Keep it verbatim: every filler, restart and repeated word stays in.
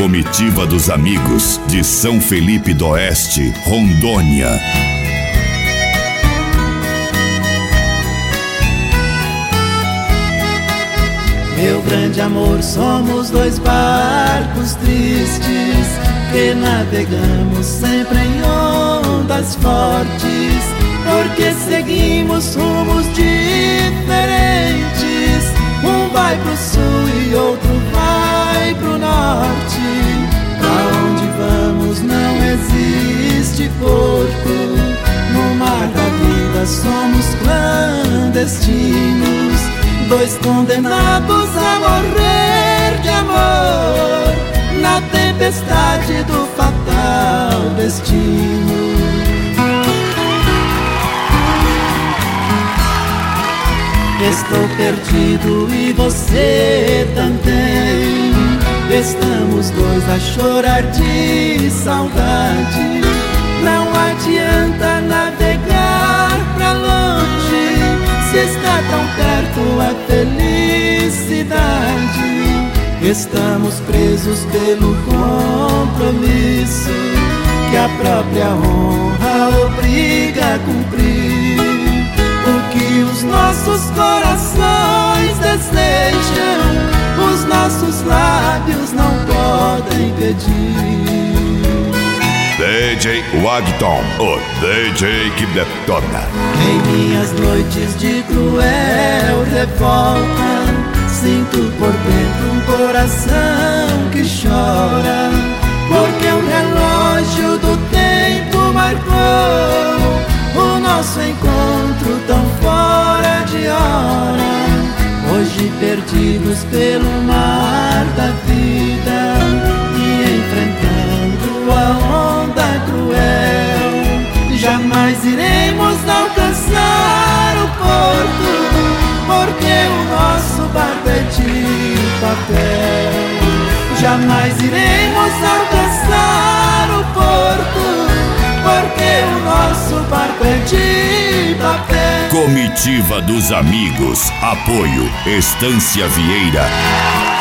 Comitiva dos Amigos de São Felipe do Oeste, Rondônia. Meu grande amor, somos dois barcos tristes que navegamos sempre em ondas fortes, porque seguimos rumos diferentes. Um vai pro sul e outro vai pro norte. Pra onde vamos não existe porto. No mar da vida somos clandestinos, dois condenados a morrer de amor na tempestade do fatal destino. Estou perdido e você também. Estamos dois a chorar de saudade. Não adianta navegar pra longe, se está tão perto a felicidade. Estamos presos pelo compromisso que a própria honra obriga a cumprir. O que os nossos corações desejam, os nossos lábios não podem pedir. D J Wagton, o D J que detona. Em minhas noites de cruel revolta, sinto por dentro um coração que chora, porque o relógio do tempo marcou o nosso encontro tão fora de hora. Hoje perdidos pelo mar da vida e enfrentando a onda cruel, jamais iremos alcançar o porto, porque o nosso barco é de papel. Jamais iremos alcançar o porto, porque o nosso barco é de papel. Comitiva dos Amigos. Apoio Estância Vieira.